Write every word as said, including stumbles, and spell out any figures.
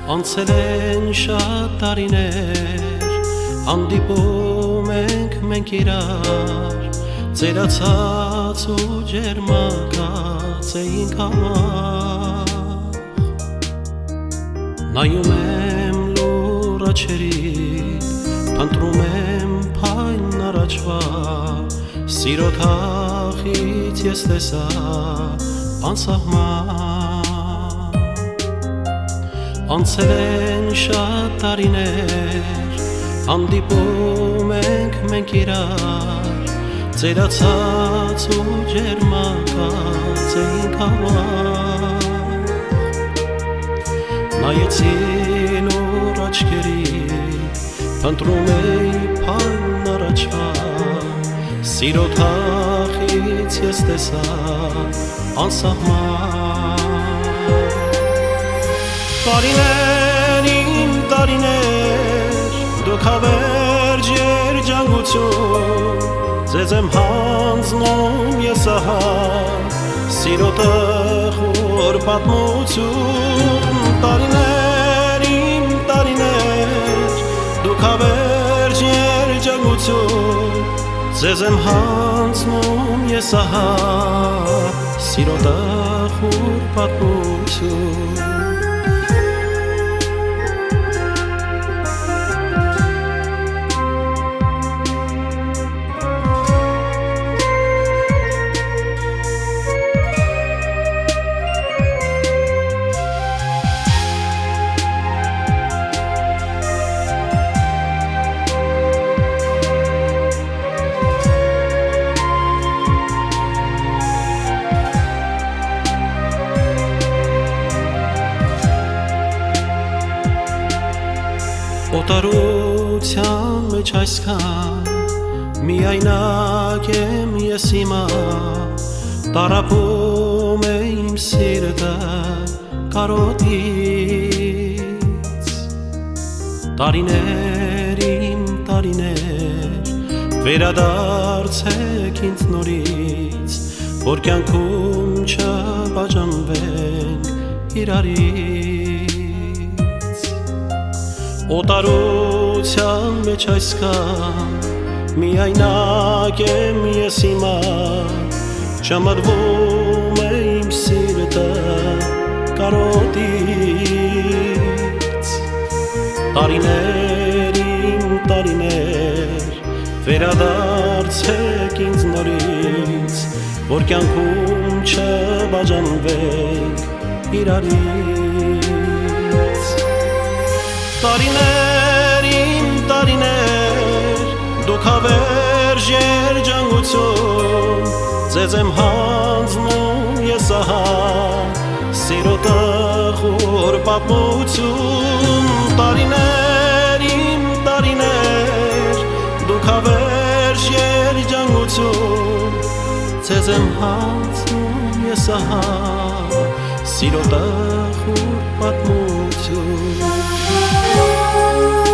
Անցել են շատ տարիներ, հանդիպում ենք մենք իրար, ծերացած ու ջերմակած էինք համար։ Նայում եմ լուռ աչքերիդ, փնտրում եմ փայն առաջվա, սիրո թախից ես տեսա անսահման։ Անցել են շատ տարիներ, հանդիպում ենք մենք իրար, ծերացած ու ջերմակած էինք համար։ Նայեցի լուռ աչքերիդ, փնտրում էի փայն առաջվա, սիրո թախից ես տեսա անսահման։ Տարիներ իմ տարիներ, դուք հավերժ երջանկություն, ձեզ եմ հանձնում ես ահա, սիրո տխուր պատմություն։ Տարիներ իմ տարիներ, դուք հավերժ երջանկություն, ձեզ եմ հանձնում ես ահա, սիրո տխուր պատմություն։ Օտարության մեջ այսքան միայնակ եմ ես հիմա, տառապում է իմ սիրտը կարոտից։ Տարիներ իմ տարիներ, վերադարձեք ինձ նորից, որ կյանքում չբաժանվենք իրարից։ Օտարության մեջ այսքան միայնակ եմ ես հիմա, չմրվում է իմ սիրտը կարոտից։ Տարիներ իմ տարիներ, վերադարձեք ինձ նորից, որ կյանքում չբաժանվենք իրարից։ Տարիներ իմ տարիներ, դուք հավերժ երջանկություն, ձեզ եմ հանձնում ես ահա, սիրո տխուր պատմություն։ Տարիներ իմ տարիներ, դուք հավերժ երջանկություն, ձեզ եմ հանձնում ես ահա, սիրո տխուր պատմություն։